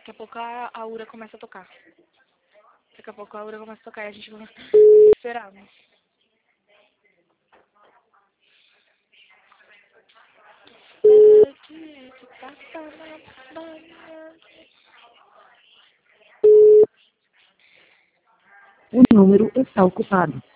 Daqui a pouco a Aura começa a tocar. Daqui a pouco a Aura começa a tocar e a gente vai esperar. O número está ocupado.